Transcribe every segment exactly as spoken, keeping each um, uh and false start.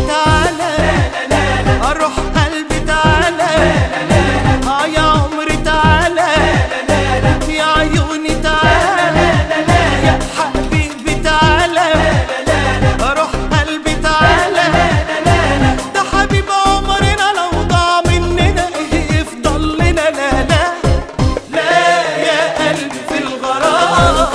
تعالى، اروح قلبي تعالى، اه يا عمري تعالى، يا عيوني تعالى، يا حبيبي تعالى، اروح قلبي تعالى، ده حبيب عمرنا لو ضاع مننا ايه يفضل لنا؟ لا لا لا يا قلبي في الغرام.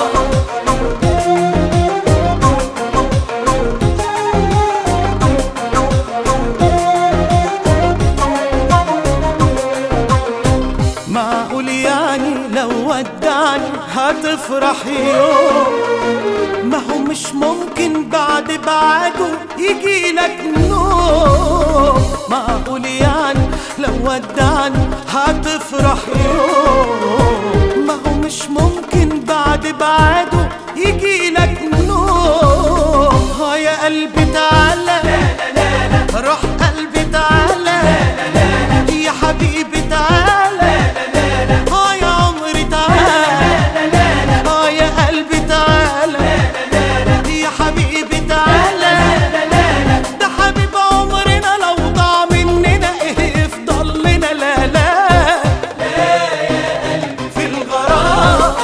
معقول يعني لو ودعني هتفرح يوم؟ ما هو مش ممكن بعد بعده يجيلك نوم. معقول يعني لو ودعني هتفرح يوم؟ ما هو مش ممكن بعد بعده يجيلك نوم. ها يا قلبي تعالى، روح قلبي تعالى، يا حبيبي تعالى، اه يا عمري تعالى، اه يا قلبي تعالى، يا حبيبي تعالى، ده حبيب عمرنا لو ضاع مننا ايه يفضل لنا؟ لا لا لا يا قلبي في الغرام.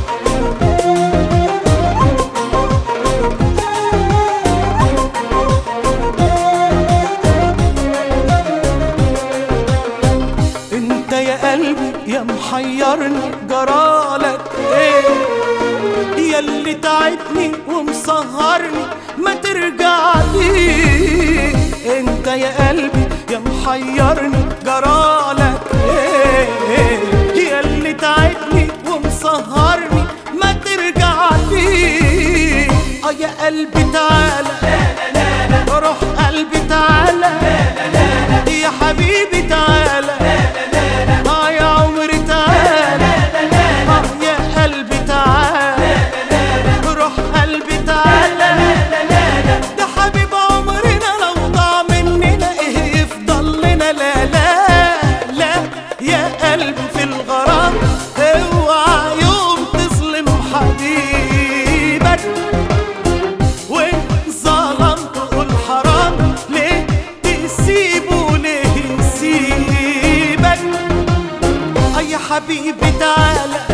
انت يا قلبي يا محيرني جرالك ايه؟ ياللي تعبني ومسهرني ما ترجع لي. انت يا قلبي يا محيرني جرالك ايه؟ ياللي تعبني ومسهرني ما ترجع لي. اه يا قلبي تعالى، روح قلبي تعالى، يا حبيبي تعالى، اه يا عمري تعالى، اه يا قلبي تعالى، روح قلبي تعالى، ده حبيب عمرنا لو ضاع مننا ايه يفضل لنا؟ لا لا لا يا قلبي في الغرام. اوعى يوم تظلم حبيبك، وان ظلمت قول حرام، ليه تسيبه ليه يسيبك؟ اه يا حبيبي تعالى،